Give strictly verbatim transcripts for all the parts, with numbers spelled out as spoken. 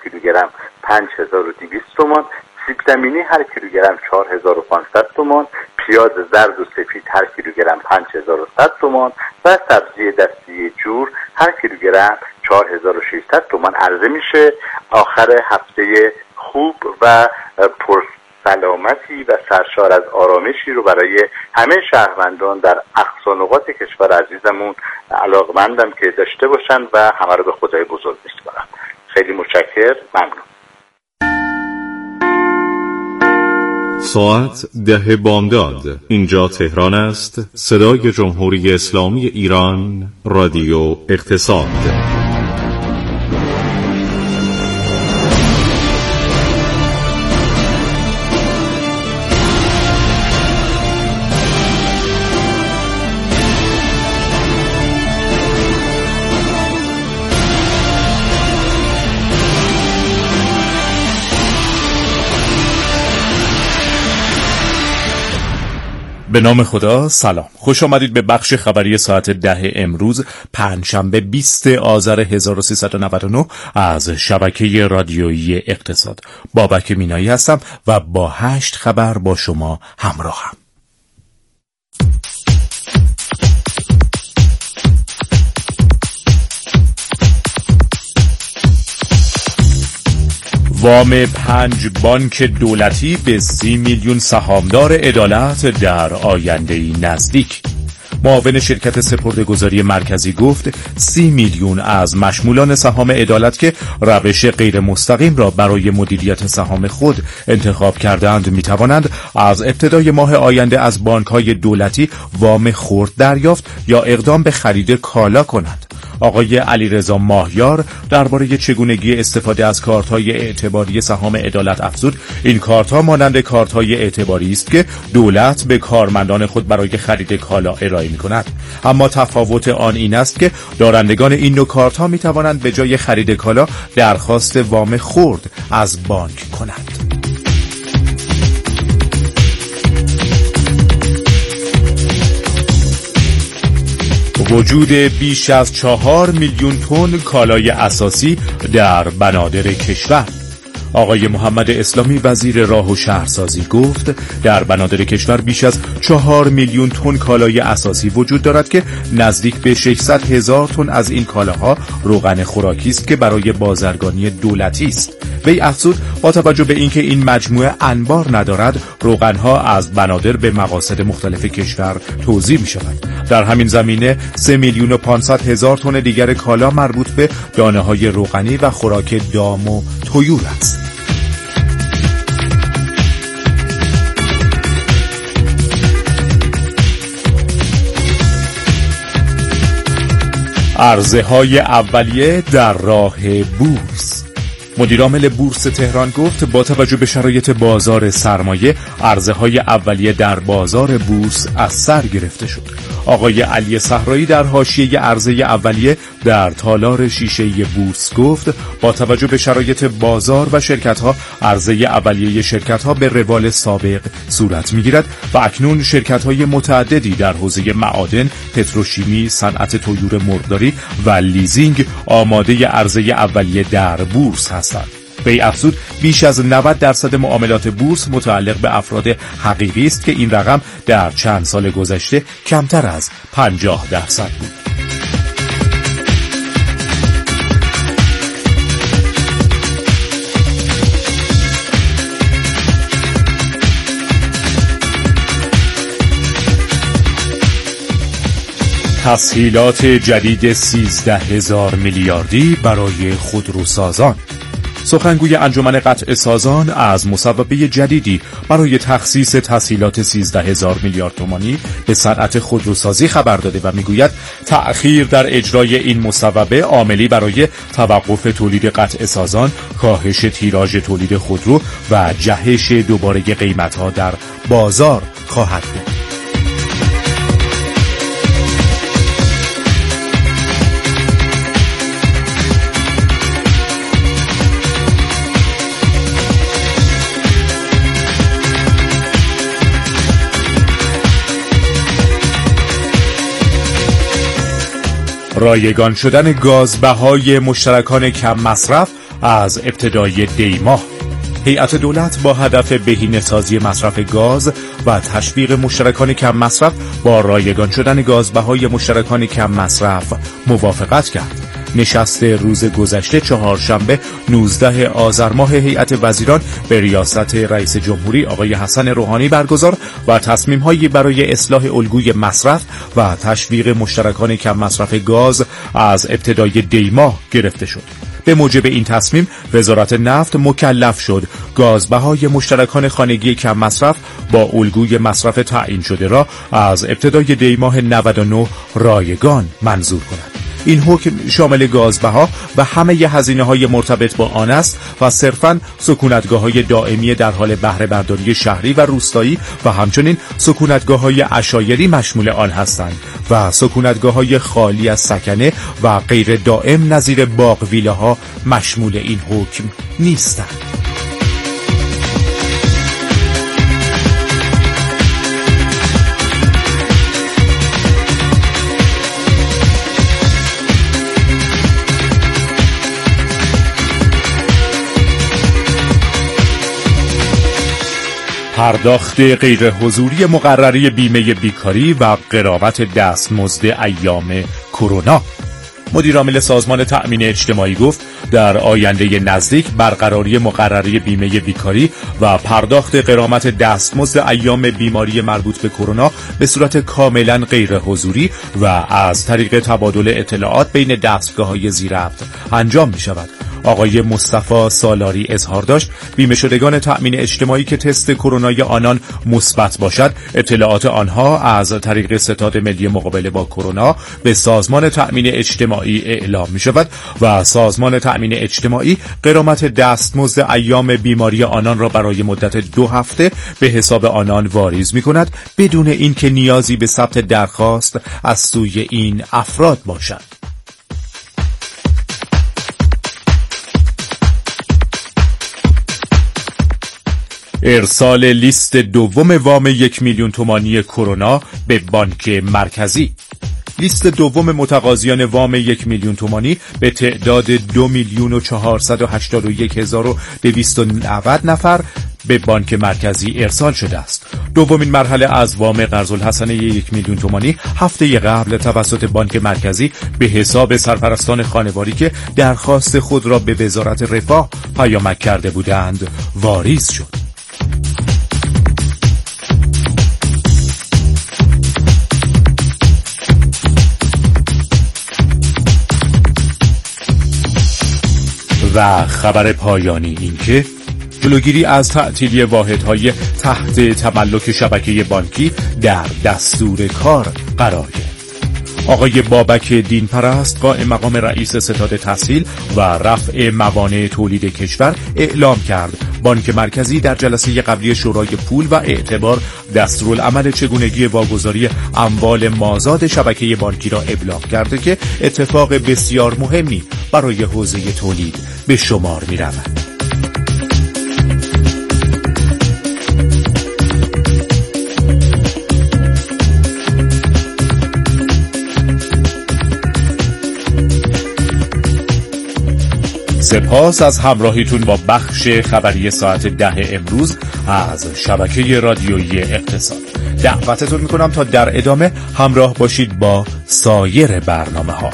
کیلوگرم پنج هزار و دویست تومان، سیب زمینی هر کیلوگرم چهار هزار و پانصد تومان، پیاز زرد و سفید هر کیلوگرم پنج هزار و صد تومان و سبزی دستی جور هر کیلوگرم چهار هزار و ششصد تومان عرضه میشه. آخر هفته خوب و پر سلامتی و سرشار از آرامشی رو برای همه شهروندان در اقصا نقاط کشور عزیزمون علاقمندم که داشته باشن و همه رو به خدای بزرگ میسپارم. خیلی متشکرم، ممنون. ساعت ده بامداد. اینجا تهران است. صدای جمهوری اسلامی ایران، رادیو اقتصاد. به نام خدا، سلام. خوش آمدید به بخش خبری ساعت ده امروز پنجشنبه بیست آذر هزار و سیصد و نود و نه از شبکه رادیویی اقتصاد. بابک مینایی هستم و با هشت خبر با شما همراهم. وام پنج بانک دولتی به سی میلیون سهامدار عدالت در آینده‌ای نزدیک. معاون شرکت سپرده‌گذاری مرکزی گفت سی میلیون از مشمولان سهام عدالت که روش غیر مستقیم را برای مدیریت سهام خود انتخاب کردند می‌توانند از ابتدای ماه آینده از بانک‌های دولتی وام خرد دریافت یا اقدام به خرید کالا کنند. آقای علیرضا ماهیار درباره چگونگی استفاده از کارت‌های اعتباری سهام عدالت افزود این کارت‌ها مانند کارت‌های اعتباری است که دولت به کارمندان خود برای خرید کالا ارائه می‌کند، اما تفاوت آن این است که دارندگان این نوع کارت‌ها می‌توانند به جای خرید کالا درخواست وام خرد از بانک کنند. وجود بیش از چهار میلیون تن کالای اساسی در بنادر کشور. آقای محمد اسلامی وزیر راه و شهرسازی گفت در بنادر کشور بیش از چهار میلیون تن کالای اساسی وجود دارد که نزدیک به ششصد هزار تن از این کالاها روغن خوراکی است که برای بازرگانی دولتی است. وی افزود با توجه به اینکه این مجموعه انبار ندارد، روغنها از بنادر به مقاصد مختلف کشور توزیع می شود. در همین زمینه سه میلیون و پانصد هزار تن دیگر کالا مربوط به دانه های روغنی و خوراک دام و طیور است. عرضه های اولیه در راه بورس. مدیرعامل بورس تهران گفت با توجه به شرایط بازار سرمایه عرضه های اولیه در بازار بورس از سر گرفته شد. آقای علی صحرایی در حاشیه عرضه اولیه در تالار شیشه بورس گفت با توجه به شرایط بازار و شرکت‌ها عرضه اولیه شرکت‌ها به روال سابق صورت می‌گیرد و اکنون شرکت‌های متعددی در حوزه معادن، پتروشیمی، صنعت طیور مرغداری و لیزینگ آماده عرضه اولیه در بورس هستند. وی افزود بیش از نود درصد معاملات بورس متعلق به افراد حقیقی است که این رقم در چند سال گذشته کمتر از پنجاه درصد بود. تسهیلات جدید سیزده هزار میلیاردی برای خودروسازان. سخنگوی انجمن قطع سازان از مصوبه جدیدی برای تخصیص تسهیلات سیزده هزار میلیارد تومانی به صنعت خودروسازی خبر داده و میگوید تأخیر در اجرای این مصوبه عاملی برای توقف تولید قطع سازان، کاهش تیراژ تولید خودرو و جهش دوباره قیمت‌ها در بازار خواهد بود. رایگان شدن گازبهای مشترکان کم مصرف از ابتدای دی ماه. هیئت دولت با هدف بهینه‌سازی مصرف گاز و تشویق مشترکان کم مصرف با رایگان شدن گازبهای مشترکان کم مصرف موافقت کرد. نشست روز گذشته چهارشنبه نوزده آذر ماه هیئت وزیران به ریاست رئیس جمهوری آقای حسن روحانی برگزار و تصمیم‌هایی برای اصلاح الگوی مصرف و تشویق مشترکان کم مصرف گاز از ابتدای دی ماه گرفته شد. به موجب این تصمیم وزارت نفت مکلف شد گازبهای مشترکان خانگی کم مصرف با الگوی مصرف تعیین شده را از ابتدای دی ماه نود و نه رایگان منظور کند. این حکم شامل گازبها و همه هزینه‌های مرتبط با آن است و صرفاً سکونتگاه‌های دائمی در حال بهره برداری شهری و روستایی و همچنین سکونتگاه‌های عشایری مشمول آن هستند و سکونتگاه‌های خالی از سکنه و غیر دائم نظیر باغ ویلاها مشمول این حکم نیستند. پرداخت غیر حضوری مقرری بیمه بیکاری و غرامت دستمزد ایام کرونا. مدیر عامل سازمان تأمین اجتماعی گفت در آینده نزدیک برقراری مقرری بیمه بیکاری و پرداخت غرامت دستمزد ایام بیماری مربوط به کرونا به صورت کاملا غیر حضوری و از طریق تبادل اطلاعات بین دستگاه‌های زیرربط انجام می شود. آقای مصطفی سالاری اظهار داشت بیمه شدگان تأمین اجتماعی که تست کرونای آنان مثبت باشد اطلاعات آنها از طریق ستاد ملی مقابله با کرونا به سازمان تأمین اجتماعی اعلام می شود و سازمان تأمین اجتماعی غرامت دستمزد ایام بیماری آنان را برای مدت دو هفته به حساب آنان واریز می کند بدون اینکه نیازی به ثبت درخواست از سوی این افراد باشد. ارسال لیست دوم وام یک میلیون تومانی کرونا به بانک مرکزی. لیست دوم متقاضیان وام یک میلیون تومانی به تعداد دو میلیون و چهارصد و هشتاد و یک هزار و دویست و نود نفر به بانک مرکزی ارسال شده است. دومین مرحله از وام قرض‌الحسنه یک میلیون تومانی هفته قبل توسط بانک مرکزی به حساب سرپرستان خانواری که درخواست خود را به وزارت رفاه پیامک کرده بودند واریز شد. و خبر پایانی این که جلوگیری از تعطیلی واحدهای تحت تملک شبکه بانکی در دستور کار قرار گرفت. آقای بابک دینپرست قائم مقام رئیس ستاد تحصیل و رفع موانع تولید کشور اعلام کرد بانک مرکزی در جلسه قبلی شورای پول و اعتبار دستورالعمل چگونگی واگذاری اموال مازاد شبکه بانکی را ابلاغ کرده که اتفاق بسیار مهمی برای حوزه تولید به شمار می رود. سپاس از همراهیتون با بخش خبری ساعت ده امروز از شبکه رادیویی اقتصاد. دعوتتون میکنم تا در ادامه همراه باشید با سایر برنامه ها.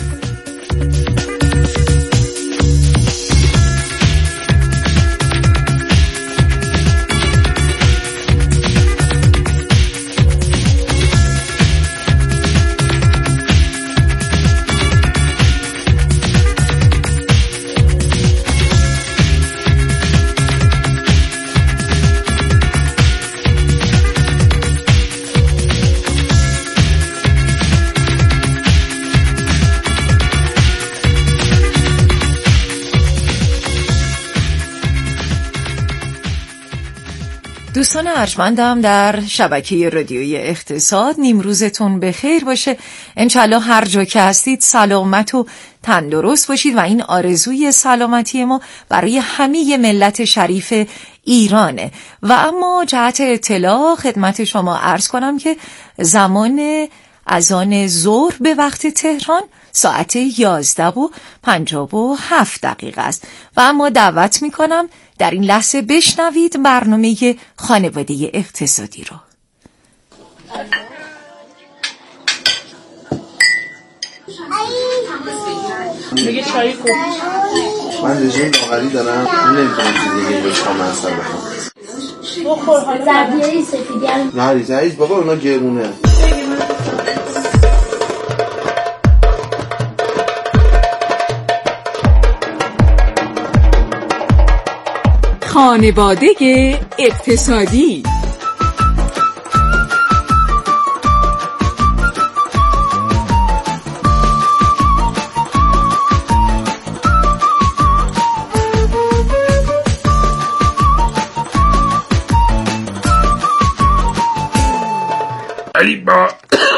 دوستان ارجمندم در شبکه رادیویی اقتصاد، نیمروزتون بخیر باشه. انشالله هر جا که هستید سلامت و تندرست باشید و این آرزوی سلامتی ما برای همه ملت شریف ایرانه. و اما جهت اطلاع خدمت شما عرض کنم که زمان از آن ظهر به وقت تهران ساعت یازده و پنجاه و هفت دقیقه است و اما دعوت می کنم در این لحظه بشنوید برنامه خانواده اقتصادی رو. میگه چای خوب. من رژیم لاغری دارم، نمیتونم چیزی دیگه جز خام عسل بخورم. بخور حالا. زردیاری سفیدی هم. نه ریزه بابا اونا گرونه. خانواده اقتصادی. فریبا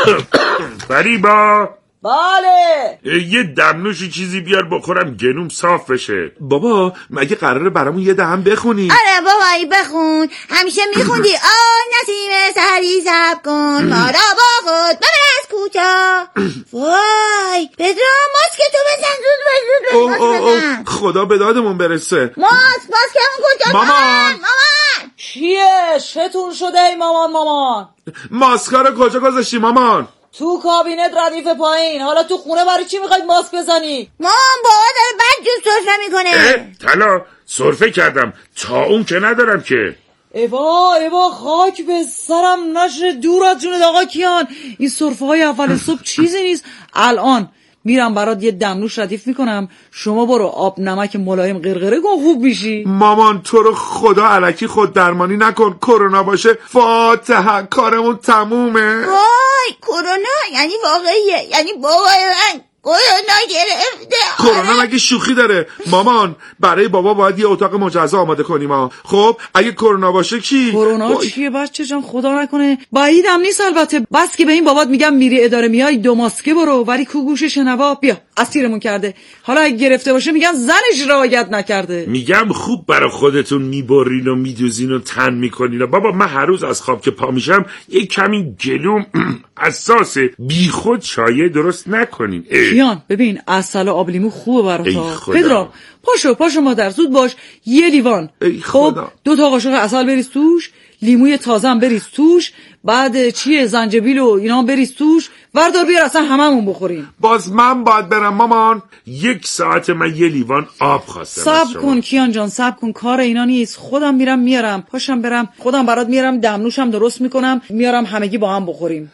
فریبا بله یه دمنوشی چیزی بیار بخورم گنوم صاف بشه. بابا مگه قراره برامون یه دهم بخونی؟ آره بابایی بخون، همیشه میخوندی آه نسیم سحری سب کن ما را با خود ببر از کوچا. وای پدرام ماسک تو بزن زود بزن زود اوه اوه اوه خدا به دادمون برسه. ماسک ماسکمون کجا؟ مامان مامان چیه؟ چتون شده ای مامان مامان؟ ماسکا رو کجا گذاشتی مامان؟ تو کابینت ردیف پایین. حالا تو خونه برای چی میخواید ماسک بزنی؟ مامان بابا داره بد جوز سرفه میکنه. طلا سرفه کردم تا اون که ندارم که. ایوا ایوا خاک به سرم نشه دور از جونت آقا کیان. این سرفه های اول صبح چیزی نیست. الان میرم برات یه دمنوش ردیف میکنم، شما برو آب نمک ملایم قرقره کن خوب میشی. مامان تو رو خدا الکی خود درمانی نکن، کرونا باشه فاتحه کارمون تمومه. وای کرونا یعنی واقعیه، یعنی بابای من کرونا گرفته. کرونا مگه شوخی داره مامان؟ برای بابا باید یه اتاق مجزا آماده کنیم ها. خب اگه کرونا باشه کی؟ کرونا با... چیه بچه جان خدا نکنه. بعیدم نیست البته. بس که به این بابات میگم میری اداره میای دو ماسکه برو، ولی کو گوش شنوا بیا اسیرمون کرده. حالا اگه گرفته باشه میگن زنش رعایت نکرده. میگم خوب برای خودتون میبرین و میدوزین و تن میکنین. بابا من هر روز از خواب که پا میشم یه کمی گلوم اساسه، بی خود چایه درست نکنین. کیان ببین عسل و آب لیمو خوبه برات. پدرام پاشو پاشو مادر زود باش یه لیوان. خب دو تا قاشق عسل بریز توش، لیموی تازه هم بریز توش، بعد چیه زنجبیل و اینا هم بریز توش، وردار بیار اصلا هممون بخوریم. باز من باید برم مامان؟ یک ساعت من یه لیوان آب خواستم. صبر کن کیان جان صبر کن، کار اینا نیست. خودم میرم میارم. پاشم برم خودم برات میارم، دمنوشم درست میکنم میارم همگی با هم بخوریم.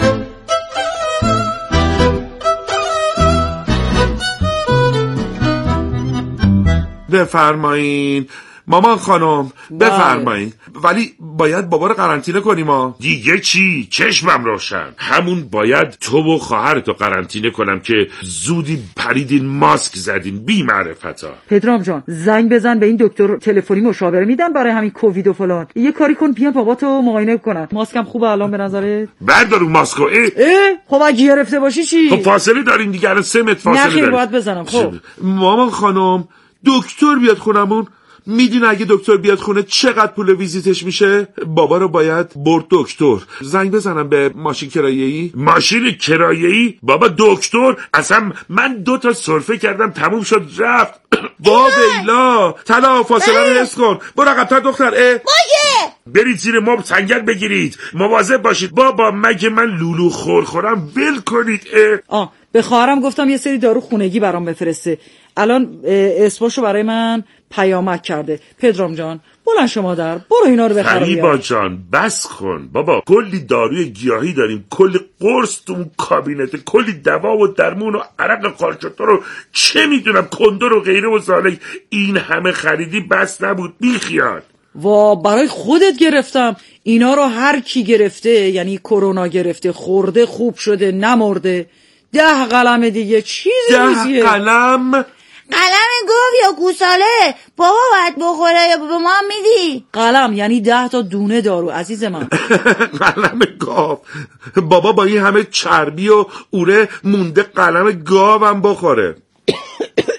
بفرمایین مامان خانم بفرمایین. ولی باید بابا رو قرنطینه کنیم ها. دیگه چی؟ چشمم روشن. همون باید تو و خواهرتو قرنطینه کنم که زودی پریدین ماسک زدین بی معرفتا. پدرام جان زنگ بزن به این دکتر تلفنی مشاوره میدن برای همین کووید و فلان. یه کاری کن بیا باباتو معاینه کنن. ماسکم خوبه الان به نظرت؟ بردارو ماسکو. اه اه خب اگه گرفته باشی چی؟ خب فاصله دارین دیگه، الان سه متر فاصله دارین. نه باید بزنم. خب مامان خانم دکتر بیاد خونمون، میدونه اگه دکتر بیاد خونه چقدر پول ویزیتش میشه؟ بابا رو باید برد دکتر. زنگ بزنم به ماشین کرایه‌ای؟ ماشین کرایه‌ای؟ بابا دکتر اصلا من دو تا سرفه کردم تموم شد رفت. با بیلا طلا فاصله رو حفظ کن. برو عقب‌تر دختر. اه باشه برید زیر مبل سنگل بگیرید، مواظب باشید. بابا مگه من لولو خور خورم ول کنید. اه آه به خواهرم گفتم یه سری دارو خونگی برام بفرسته، الان اسمشو برای من پیامک کرده. پدرام جان بلند شما در برو اینا رو بخر. فریبا جان بس کن بابا، کلی داروی گیاهی داریم، کلی قرص تو اون کابینته، کلی دوا و درمون و عرق قارچوتو رو چه میدونم کندر و غیره و سالک. این همه خریدی بس نبود بی خیال. وا برای خودت گرفتم. اینا رو هر کی گرفته یعنی کرونا گرفته خورده خوب شده نمرده. ده قلم دیگه چیزی نیستیه. ده قلم؟ قلم گوه یا گوساله بابا باید بخوره یا به ما میدی؟ قلم یعنی ده تا دونه دارو عزیز من. قلم گاو؟ بابا با این همه چربی و اوره مونده قلم گاوم بخوره.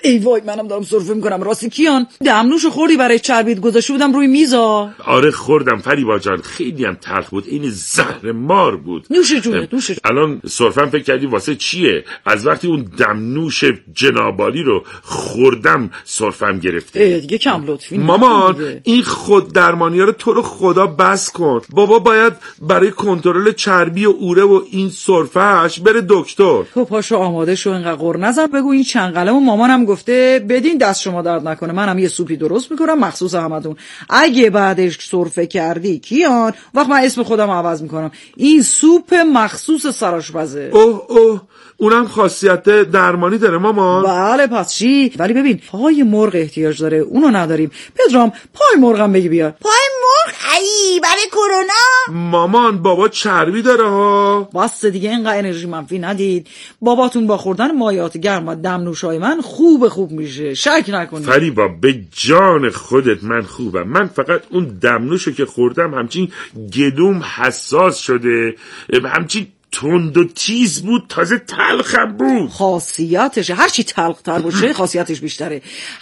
ای وای منم دارم سرفه میکنم. راستی کیان دمنوشو خوردی برای چربیت گذاشته بودم روی میزا؟ آره خوردم فریبا جان، خیلی هم تلخ بود، این زهر مار بود. نوش جونه نوش جونه. الان سرفم فکر کردی واسه چیه؟ از وقتی اون دمنوش جنابالی رو خوردم سرفم گرفته. دیگه کم لطفی. مامان این خود درمانی ها رو تو رو خدا بس کن. بابا باید برای کنترل چربی و اوره و این سرفهش بره دکتر. تو پاشو آماده شو، اینقدر غر نزن. بگو این چند قلمو مامانم گفته بدین دست شما درد نکنه، منم یه سوپی درست میکنم مخصوص همتون. اگه بعدش سرفه کردی کیان وقت من اسم خودم عوض میکنم. این سوپ مخصوص سرآشپزه. اوه اوه اونم خاصیت درمانی داره مامان؟ بله پس چی؟ ولی ببین پای مرغ احتیاج داره، اونو نداریم. پدرام پای مرغم بگی بیار. پای مرغ؟ ای برای کرونا؟ مامان بابا چربی داره ها. بس دیگه اینقدر انرژی منفی ندید. باباتون با خوردن مایعات گرم و دمنوشای من خوب خوب میشه، شک نکنید. فریبا به جان خودت من خوبم. من فقط اون دمنوشو که خوردم همچین گلوم حساس شده، همچین تند و تیز بود، تازه تلخم بود. خاصیتشه، هرچی تلختر باشه خاصیتش بیشتره.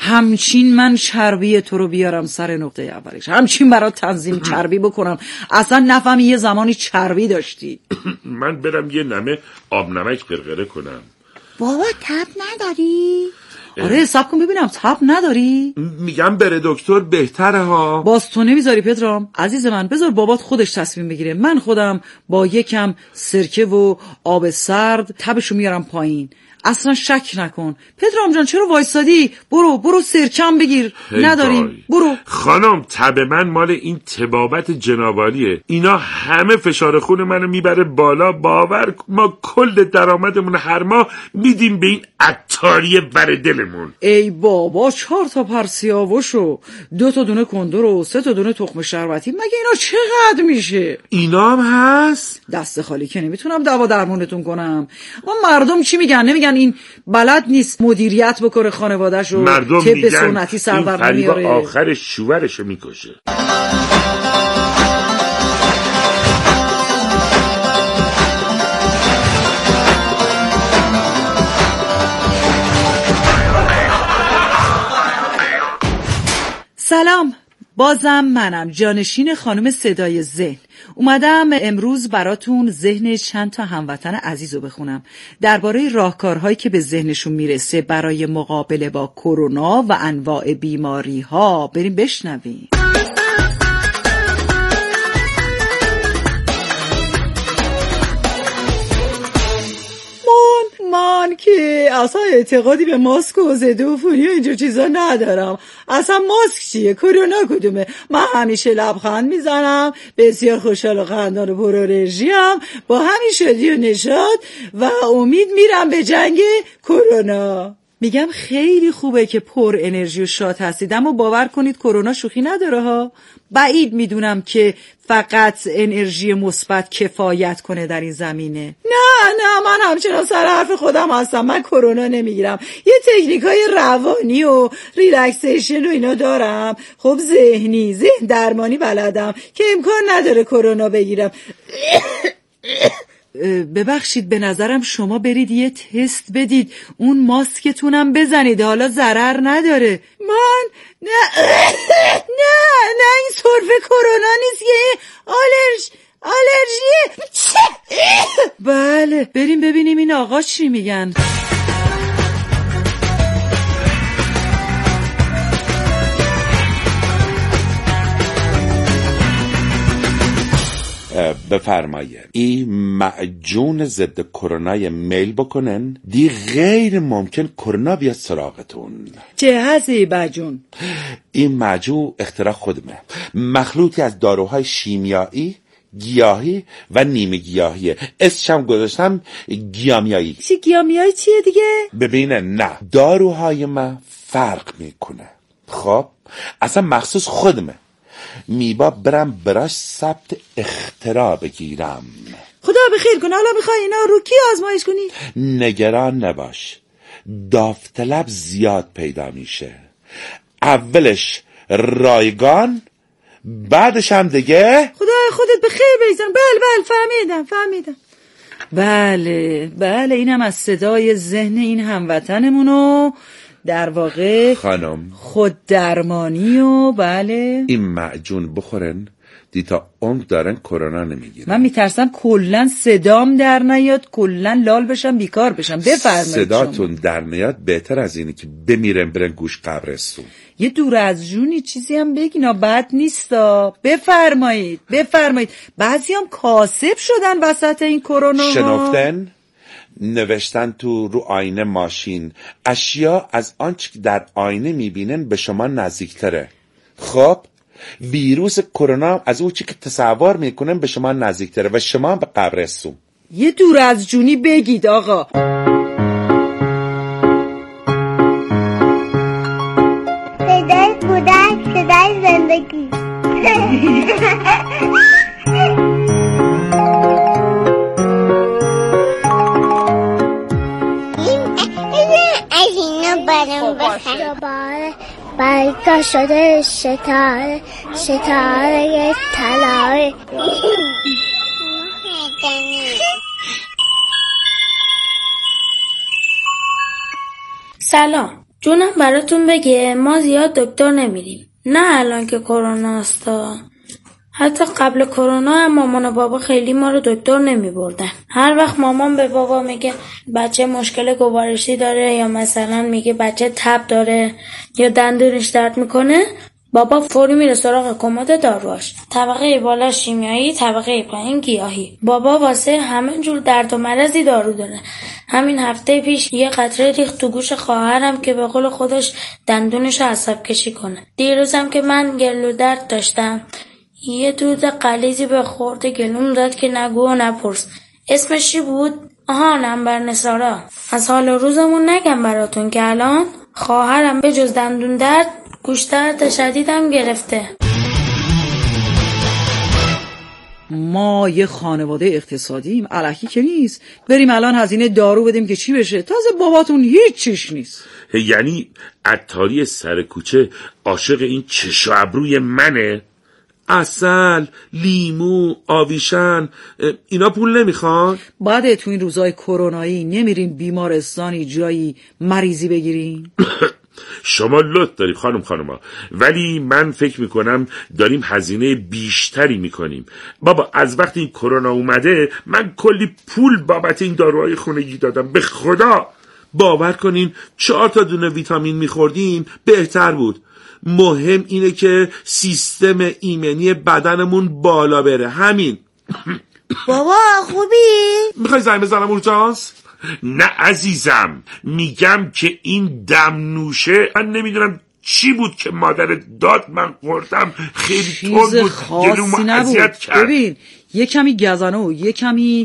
همچین من چربی تو رو بیارم سر نقطه اولش، همچین برات تنظیم چربی بکنم اصلا نفهمی یه زمانی چربی داشتی. من برم یه نمه آب نمک قرقره کنم. بابا تب نداری؟ آره حساب کن ببینم تب نداری؟ میگم بره دکتر بهتره ها. باز تو نمیذاری پدرام؟ عزیز من بذار بابات خودش تصمیم بگیره. من خودم با یکم سرکه و آب سرد تبشو میارم پایین، اصلا شک نکن. پدرام جان چرا وایسادی؟ برو برو سرکم بگیر. نداریم برو. خانم تب من مال این تبابت جنابالیه، اینا همه فشار خون منو میبره بالا. باور ما کل درآمدمون هر ماه میدیم به این عطاری بر دلمون. ای بابا چهار تا پرسیاوشو، دو تا دونه کندر و سه تا دونه تخم شربتی، مگه اینا چقدر میشه؟ اینا هم هست؟ دست خالی که نمیتونم دوا درمونتون کنم. ما مردم چی میگن؟ نمیگن این بلد نیست مدیریت بکنه خانواده‌شو، مردم طب میگن سنتی سر در این نمیاره. فریبا آخر شوهرشو میکشه. سلام، بازم منم جانشین خانم صدای ذهن. اومدم امروز براتون ذهن چند تا هموطن عزیزو بخونم درباره راهکارهایی که به ذهنشون میرسه برای مقابله با کرونا و انواع بیماری ها. بریم بشنویم. من که اصلا اعتقادی به ماسک و ضد عفونی و اینجور چیزا ندارم. اصلا ماسک چیه؟ کرونا کدومه؟ من همیشه لبخند میزنم، بسیار خوشحال و خندان و پر انرژی‌ام، با همین شادی و نشاط و امید میرم به جنگ کرونا. میگم خیلی خوبه که پر انرژی و شاد هستید، اما باور کنید کرونا شوخی نداره ها. بعید میدونم که فقط انرژی مثبت کفایت کنه در این زمینه. نه نه من همچنان سر حرف خودم هستم. من کرونا نمیگیرم. یه تکنیکای روانی و ریلکسیشن و اینا دارم، خب ذهنی ذهن درمانی بلدم که امکان نداره کرونا بگیرم. ببخشید به نظرم شما برید یه تست بدید، اون ماسکتونم بزنید، حالا ضرر نداره. من نه نه نه این سرفه کرونا نیست، یه آلرژ آلرژیه. بله بریم ببینیم این آقا چی میگن. بفرمایه این معجون ضد کرونای میل بکنن دی غیر ممکن کرونا بیاد سراغتون. چه هستی معجون؟ این معجون اختراع خودمه، مخلوطی از داروهای شیمیایی، گیاهی و نیمه گیاهیه. اسمشم گذاشتم گیامیایی. چی گیامیایی چیه دیگه؟ ببینه نه داروهای من فرق میکنه. خب اصلا مخصوص خودمه، میبا برم براش ثبت اختراع بگیرم. خدا بخیر کنه. حالا میخوای اینا رو کی آزمایش کنی؟ نگران نباش، داوطلب زیاد پیدا میشه. اولش رایگان، بعدش هم دیگه خدا خودت بخیر بیزن. بله بله فهمیدم فهمیدم. بله بله اینم از صدای ذهن این هموطنمونو در واقع خانم خود درمانی و بله این معجون بخورن دیتا عمر دارن کرونا نمیگیرن. من میترسم کلن صدام در نیاد، کلن لال بشم بیکار بشم. بفرمایید. صداتون در نیاد بهتر از اینه که بمیرن برن گوش قبرستون. یه دور از جونی چیزی هم بگینا بد نیستا. بفرمایید بفرمایید. بعضی هم کاسب شدن وسط این کرونا. شنفتن نوشتن تو رو آینه ماشین اشیا از آنچه که در آینه میبینن به شما نزدیکتره. خب ویروس کرونا از اون چی که تصور میکنن به شما نزدیکتره و شما به قبرستون. یه دور از جونی بگید آقا. صدای کودک، صدای زندگی. از اینو برام بخیر بایکا شده ستاره ستاره طلای. سلام، جونم براتون بگه ما زیاد دکتر نمیریم، نه الان که کرونا هستا. حتی قبل کرونا هم مامان و بابا خیلی ما رو دکتر نمی بردن. هر وقت مامان به بابا میگه بچه مشکل گوارشی داره یا مثلا میگه بچه تب داره یا دندونش درد میکنه، بابا فوری میره سراغ کمد داروهاش. طبقه بالا شیمیایی، طبقه پایین گیاهی. بابا واسه همه جور درد و مرضی دارو داره. همین هفته پیش یه قطره ریخت تو گوش خواهرم که به قول خودش دندونش عصب کشی کنه. دیروزم که من گلو درد داشتم یه دود غلیظی به خورد گلوم داد که نگو و نپرس. اسمش چی بود؟ آها، نمبر نسارا. از حال روزمون نگم براتون که الان خواهرم به جز دندون درد گوش درد شدیدم گرفته. ما یه خانواده اقتصادیم، الکی که نیست بریم الان هزینه دارو بدیم که چی بشه. تازه باباتون هیچ چیش نیست. یعنی عطاری سر کوچه عاشق این چش و ابروی منه؟ عسل، لیمو، آویشن اینا پول نمیخوان؟ بعد تو این روزای کرونایی نمیرین بیمارستانی جایی مریضی بگیرین؟ شما لطف دارید خانم خانوما، ولی من فکر میکنم داریم هزینه بیشتری میکنیم. بابا از وقتی این کرونا اومده من کلی پول بابت این داروهای خونگی دادم. به خدا باور کنین چهار تا دونه ویتامین میخوردیم بهتر بود. مهم اینه که سیستم ایمنی بدنمون بالا بره. همین. بابا خوبی؟ میخوای زنگ بزنم اورژانس؟ نه عزیزم، میگم که این دم نوشه من نمیدونم چی بود که مادرت داد من خوردم، خیلی تند بود، گلومو اذیت کرد. ببین یه کمی گزنه و یه کمی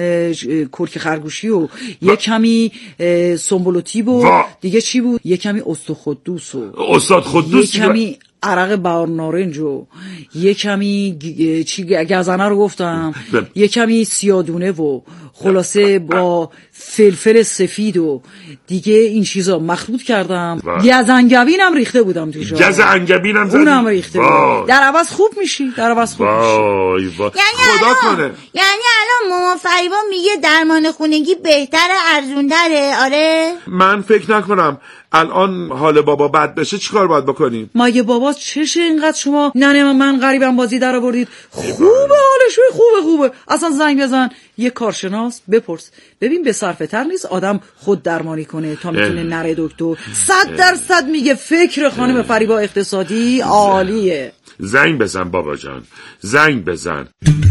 کرک خرگوشی و یه کمی سنبولوتیب و دیگه چی بود؟ یه کمی استخدوس و استاد خدوس، یه کمی عرق بهار نارنج و یه کمی گ... چی گزنه رو گفتم، یه کمی سیادونه و خلاصه با فلفل سفید و دیگه این چیزا مخلوط کردم. گزنگبینم ریخته بودم توش. گزنگبینم زدی؟ اونم ریخته بودم. در عوض خوب میشی، در عوض خوب وای میشی. وای. یعنی خدا الان کنه. یعنی الان مامان فریبا میگه درمان خونگی بهتره، ارزوندره؟ آره من فکر نکنم. الان حال بابا بد بشه چیکار باید بکنیم؟ مگه بابا چشه اینقدر شما ننه من غریبم بازی در آوردید؟ خوبه حالش، خوبه خوبه. اصلا زنگ بزن یه کارشناس بپرس ببین به صرفه تر نیست آدم خود درمانی کنه تا میتونه نره دکتر. صد درصد میگه فکر خانم فریبا اقتصادی عالیه. زنگ بزن بابا جان، زنگ بزن.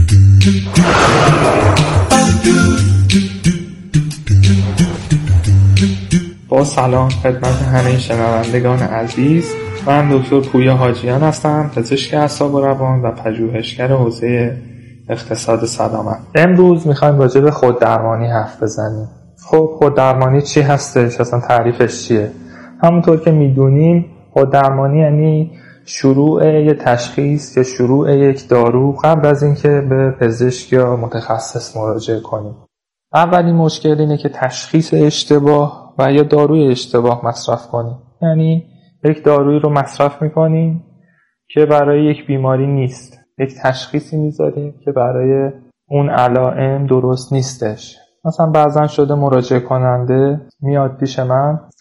با سلام خدمت همه شنوندگان عزیز، من دکتر پویا حاجیان هستم، پزشک اعصاب و روان و پژوهشگر حوزه اقتصاد سلامت. امروز میخوایم راجع به خوددرمانی حرف بزنیم. خب خوددرمانی چی هستش؟ اصلا تعریفش چیه؟ همونطور که میدونیم خوددرمانی یعنی شروع یک تشخیص یا شروع یک دارو قبل از اینکه به پزشک یا متخصص مراجعه کنیم. اولین مشکل اینه که تشخیص اشتباه و یا داروی اشتباه مصرف کنیم. یعنی یک دارویی رو مصرف میکنیم که برای یک بیماری نیست، یک تشخیصی میذاریم که برای اون علائم درست نیستش. مثلا بعضن شده مراجعه کننده میاد پیش من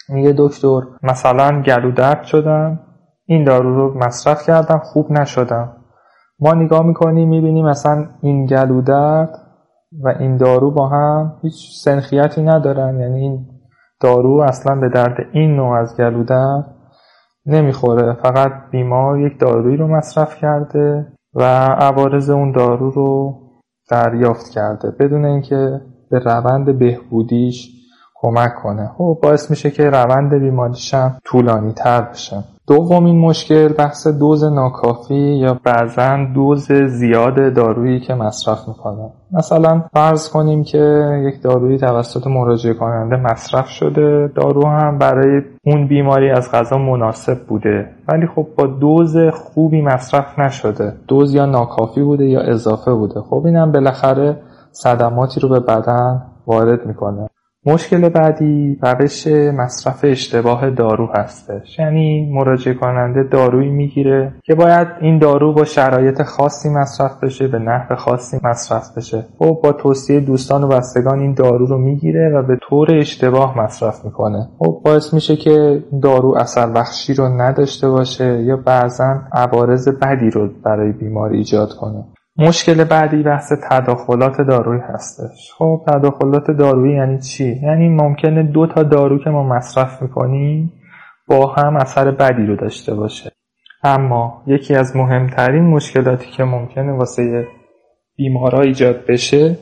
میگه دکتر مثلا گلو درد شدم، این دارو رو مصرف کردم خوب نشدم. ما نگاه میکنیم میبینیم مثلا این گلو درد و این دارو با هم هیچ سنخیتی ندارن، یعنی این دارو اصلا به درد این نوع از گلو درد نمیخوره، فقط بیمار یک دارویی رو مصرف کرده و عوارض اون دارو رو دریافت کرده بدون اینکه به روند بهبودیش کمک کنه. خب باعث میشه که روند بیماریش هم طولانی تر بشه. دومین مشکل بحث دوز ناکافی یا بعضاً دوز زیاد دارویی که مصرف میکنه. مثلا فرض کنیم که یک دارویی توسط مراجعه کننده مصرف شده، دارو هم برای اون بیماری از قضا مناسب بوده ولی خب با دوز خوبی مصرف نشده، دوز یا ناکافی بوده یا اضافه بوده. خب اینم بالاخره صدماتی رو به بدن وارد میکنه. مشکل بعدی روش مصرف اشتباه دارو هستش، یعنی مراجعه کننده دارویی میگیره که باید این دارو با شرایط خاصی مصرف بشه، به نحو خاصی مصرف بشه. خب با توصیه دوستان و بستگان این دارو رو میگیره و به طور اشتباه مصرف میکنه. خب باعث میشه که دارو اثر بخشی رو نداشته باشه یا بعضا عوارض بدی رو برای بیماری ایجاد کنه. مشکل بعدی بحث تداخلات دارویی هستش. خب تداخلات دارویی یعنی چی؟ یعنی ممکنه دو تا دارو که ما مصرف میکنیم با هم اثر بدی رو داشته باشه. اما یکی از مهمترین مشکلاتی که ممکنه واسه بیمارا ایجاد بشه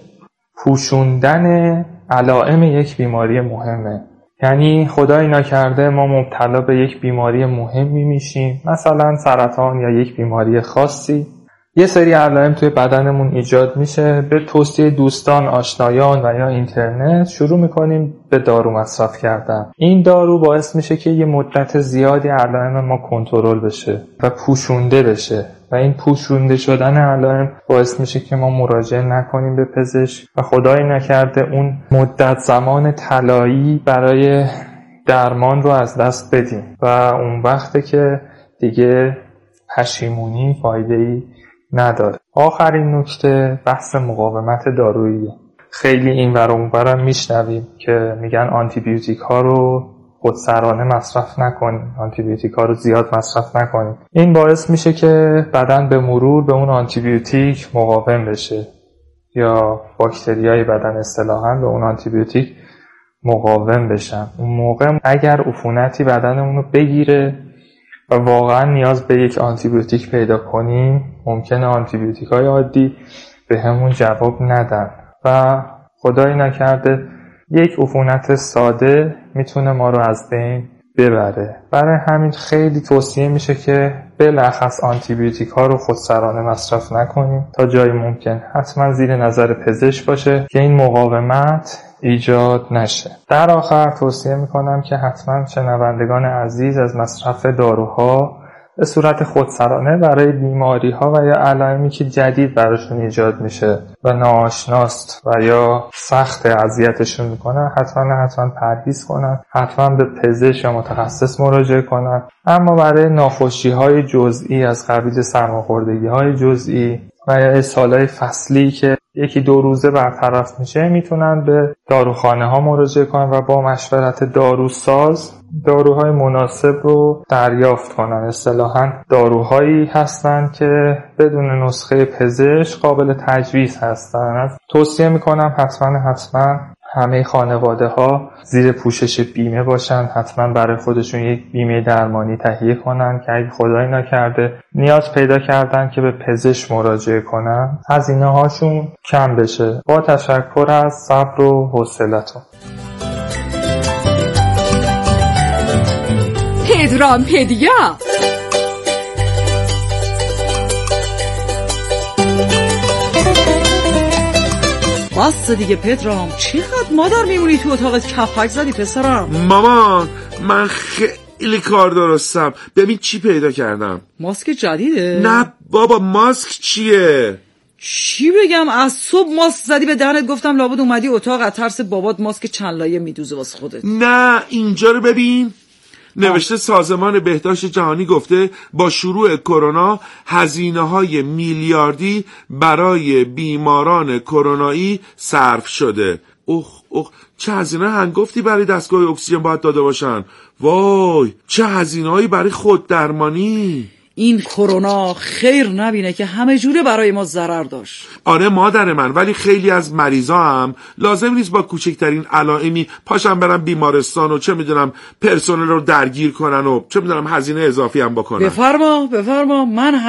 پوشوندن علائم یک بیماری مهمه. یعنی خدای نکرده ما مبتلا به یک بیماری مهمی میشیم، مثلا سرطان یا یک بیماری خاصی، یه سری علائم توی بدنمون ایجاد میشه، به توصیه دوستان، آشنایان و یا اینترنت شروع میکنیم به دارو مصرف کردن. این دارو باعث میشه که یه مدت زیادی علائم ما کنترل بشه و پوشونده بشه و این پوشونده شدن علائم باعث میشه که ما مراجعه نکنیم به پزشک و خدای نکرده اون مدت زمان طلایی برای درمان رو از دست بدیم و اون وقته که دیگه پشیمونی فایده‌ای نداره. آخرین نکته بحث مقاومت دارویی. خیلی این ور اون ور میشنویم که میگن آنتی بیوتیک ها رو خودسرانه مصرف نکنیم، آنتی بیوتیک ها رو زیاد مصرف نکنیم. این باعث میشه که بدن به مرور به اون آنتی بیوتیک مقاوم بشه یا باکتریای بدن اصطلاحاً به اون آنتی بیوتیک مقاوم بشن. اون موقع اگر عفونتی بدنمون رو بگیره و واقعا نیاز به یک آنتی بیوتیک پیدا کنیم، ممکنه آنتی بیوتیک های عادی به همون جواب ندن و خدای نکرده یک عفونت ساده میتونه ما رو از بین ببره. برای همین خیلی توصیه میشه که بلخص آنتی بیوتیک ها رو خودسرانه مصرف نکنیم، تا جای ممکن حتما زیر نظر پزشک باشه که این مقاومت ایجاد نشه. در آخر توصیه میکنم که حتما شنوندگان عزیز از مصرف داروها به صورت خودسرانه برای بیماری ها و یا علائمی که جدید براشون ایجاد میشه و ناآشناست و یا سخت اذیتشون میکنن حتما حتما پرهیز کنن، حتما به پزشک یا متخصص مراجعه کنن. اما برای ناخوشی های جزئی از قبیل سرماخوردگی های جزئی و یا اسهال‌های فصلی که یکی دو روزه برطرف میشه میتونن به داروخانه ها مراجعه کنن و با مشورت داروساز داروهای مناسب رو دریافت کنن. اصطلاحاً داروهایی هستن که بدون نسخه پزشک قابل تجویز هستن. توصیه میکنم حتما حتما همه خانواده ها زیر پوشش بیمه باشن، حتما برای خودشون یک بیمه درمانی تهیه کنن که اگه خدای نکرده نیاز پیدا کردن که به پزشک مراجعه کنن هزینه هاشون کم بشه. با تشکر از صبر و حوصلتون. پدرام پدیا بس دیگه پدرام، چقدر مادر میمونی تو اتاقت کفک زدی پسرم؟ مامان من خیلی کار درستم. ببین چی پیدا کردم. ماسک جدیده؟ نه بابا ماسک چیه؟ چی بگم، از صبح ماسک زدی به دهنت، گفتم لابد اومدی اتاق از ترس بابات ماسک چند لایه میدوزه واسه خودت. نه اینجا رو ببین، نوشته سازمان بهداشت جهانی گفته با شروع کرونا هزینه‌های میلیاردی برای بیماران کرونایی صرف شده. اخ اخ چه هزینه هنگفتی برای دستگاه اکسیژن باید داده باشن. وای چه هزینه‌ای برای خود درمانی. این کرونا خیر نبینه که همه جوره برای ما ضرر داشت. آره مادر من، ولی خیلی از مریضا هم لازم نیست با کوچکترین علائمی پاشن برن بیمارستان و چه میدونم پرسنل رو درگیر کنن و چه میدونم هزینه اضافی هم بکنن. بفرما بفرما من